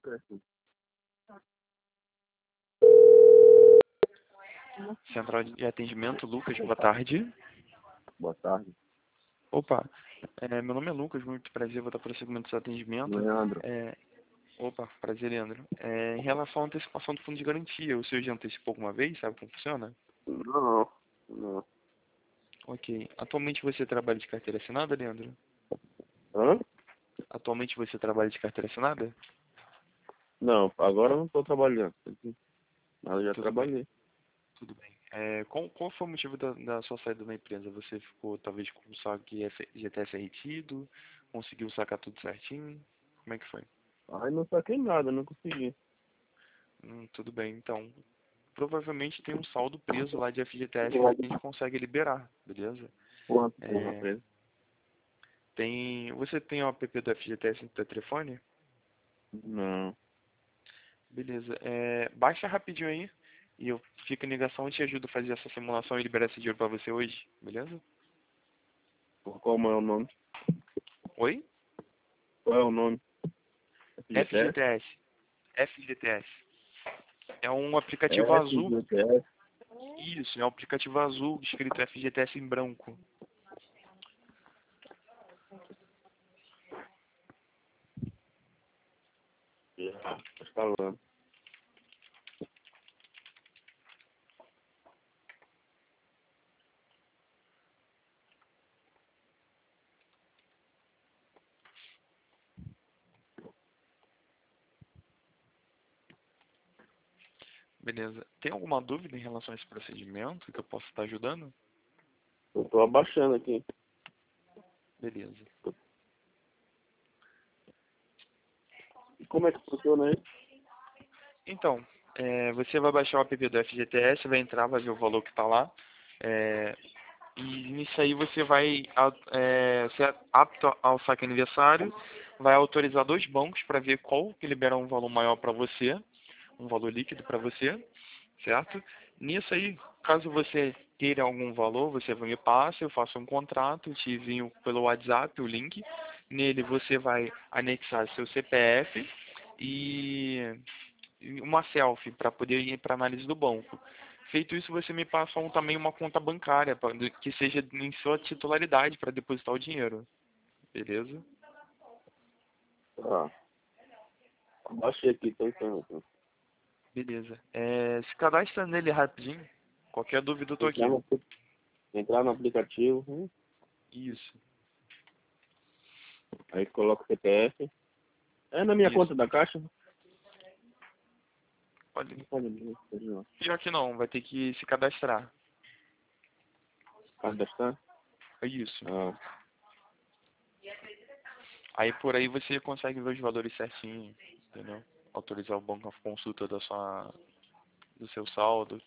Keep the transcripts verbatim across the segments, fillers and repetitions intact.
certo. Central de atendimento, Lucas, boa tarde. Boa tarde. Opa, é, meu nome é Lucas, muito prazer, vou estar prosseguimento do seu atendimento. Leandro. É, opa, prazer, Leandro. É, em relação à antecipação do fundo de garantia, o senhor já antecipou alguma vez, sabe como funciona? Não, não. Ok. Atualmente você trabalha de carteira assinada, Leandro? Hã? Atualmente você trabalha de carteira assinada? Não, agora eu não estou trabalhando. Mas eu já Tudo bem, trabalhei. tudo bem. É, qual, qual foi o motivo da, da sua saída da empresa? Você ficou, talvez, com o saque G T S retido? Conseguiu sacar tudo certinho? Como é que foi? Aí não saquei nada, não consegui. Hum, tudo bem, então. Provavelmente tem um saldo preso lá de F G T S que a gente consegue liberar, beleza? Quanto, porra, É, preso? tem, você tem o app do F G T S no seu telefone? Não. Beleza. É, baixa rapidinho aí e eu fico em ligação e te ajudo a fazer essa simulação e liberar esse dinheiro pra você hoje, beleza? Por Como é o nome? Oi? Qual é o nome? F G T S? F G T S. F G T S. É um aplicativo azul. F G T S. Isso, é um aplicativo azul escrito F G T S em branco. Já, tô falando. Beleza. Tem alguma dúvida em relação a esse procedimento que eu possa estar ajudando? Eu tô abaixando aqui. Beleza. E como é que funciona aí? Então, é, você vai baixar o app do F G T S, vai entrar, vai ver o valor que está lá. É, e nisso aí você vai é, ser apto ao saque aniversário, vai autorizar dois bancos para ver qual que libera um valor maior para você, um valor líquido para você, certo? Nisso aí, caso você queira algum valor, você me passa, eu faço um contrato, te envio pelo WhatsApp o link. Nele você vai anexar seu C P F e uma selfie para poder ir para análise do banco. Feito isso, você me passa um, também uma conta bancária pra, que seja em sua titularidade para depositar o dinheiro. Beleza? Ah, abaixei aqui, tô entrando. Beleza. É, se cadastra nele rapidinho. Qualquer dúvida eu tô Entrar aqui. no, entrar no aplicativo, hum, Isso. aí coloca o C P F. É na minha Isso. conta da caixa? Pode. Não pode não, pode não. Pior que não, vai ter que se cadastrar. Cadastrar? É isso. Ah, Aí por aí você consegue ver os valores certinho, entendeu? Autorizar o banco a consulta da sua, do seu saldo.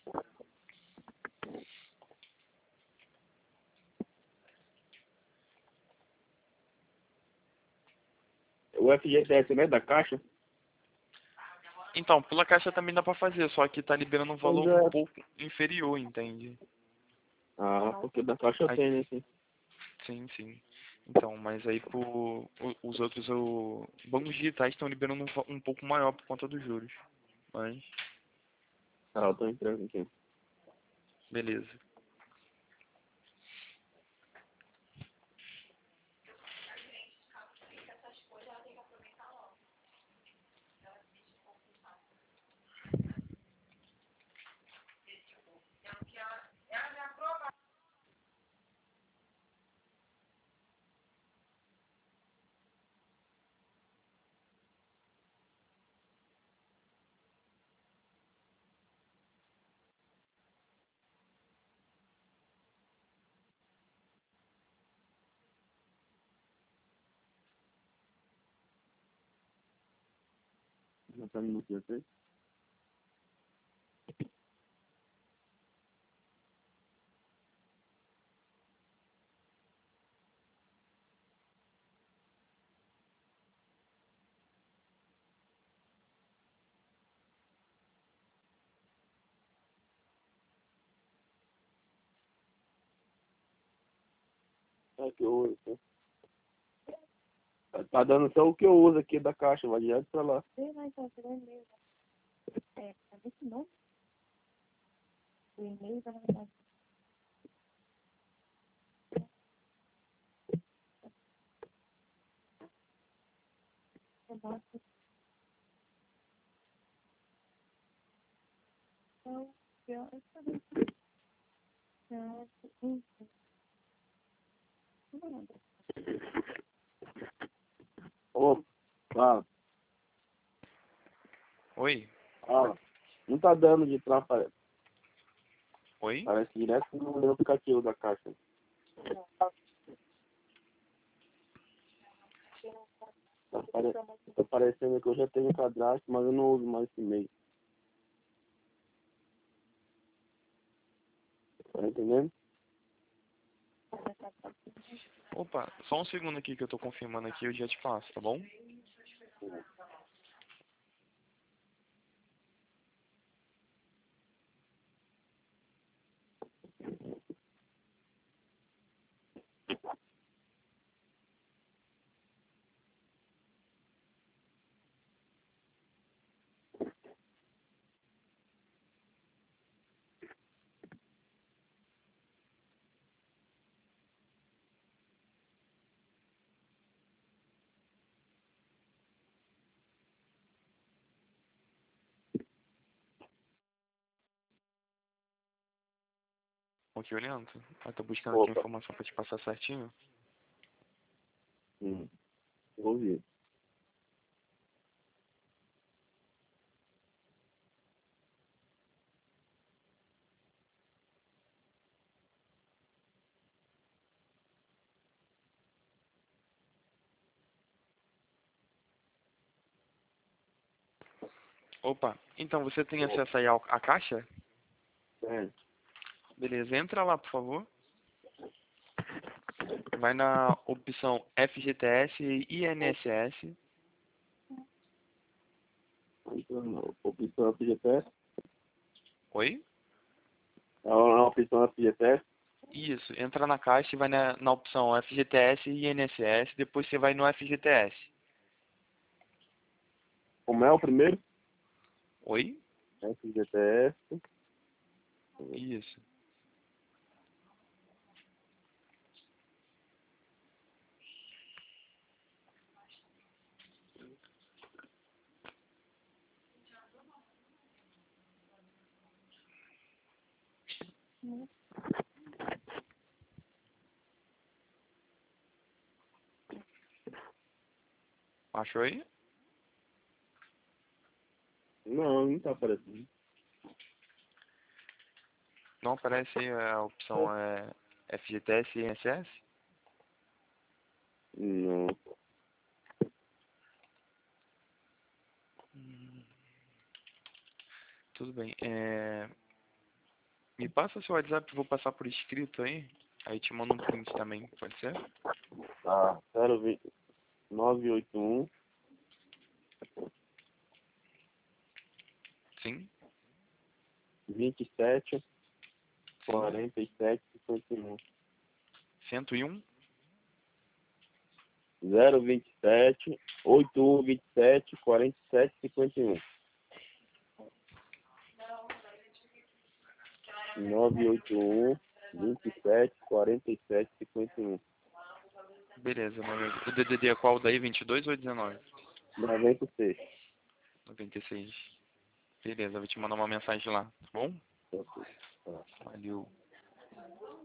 o F G T S não é da caixa? Então, pela caixa também dá pra fazer, só que tá liberando um Pois valor um é. pouco inferior, entende? Ah, porque da caixa eu Aí, tenho, né? Sim. sim, sim. Então, mas aí por, o- os outros o, bancos digitais estão liberando um, va- um pouco maior por conta dos juros. Mas, Ah, eu tô entrando aqui. beleza. Já tá no aqui, ok? Tá aqui, oito. Tá, tá dando só o que eu uso aqui da caixa, vai direto pra lá. Vê lá então, você vai e-mail. É, cadê esse nome? O e-mail da verdade. Eu boto. Então, eu eu sabia. Não, isso. Não, Ô, fala, Oi? fala. Não tá dando de entrar, parece. Oi? Parece direto no meu aplicativo da caixa. Tá, pare... tá parecendo que eu já tenho cadastro, mas eu não uso mais esse e-mail. Tá entendendo? Opa, só um segundo aqui que eu tô confirmando aqui, eu já te passo, tá bom? Ok, olhando. Eu tô buscando aqui a Opa. informação pra te passar certinho. Hum. Ouvi. Opa, então você tem acesso aí ao- à caixa? É. Beleza, entra lá, por favor. Vai na opção F G T S e I N S S. Então, opção F G T S. Oi? É uma opção F G T S. Isso, entra na caixa e vai na, na opção F G T S e I N S S, depois você vai no F G T S. Como é o primeiro? Oi? F G T S. Isso. Achou aí? Não, não tá aparecendo. Não aparece aí a opção é, F G T S e I N S S? Não. Hum, tudo bem. É, me passa seu WhatsApp, eu vou passar por escrito aí. Aí te mando um print também, pode ser? Tá. zero vinte nove oito um Sim, vinte e sete sim. quarenta e sete cinquenta e um. cento e um? zero vinte e sete oito um vinte e sete quarenta e sete cinquenta e um. nove oito um vinte e sete quarenta e sete cinquenta e um. Beleza, mas o D D D é qual daí? vinte e dois ou dezenove? noventa e seis. noventa e seis. Beleza, eu vou te mandar uma mensagem lá, tá bom?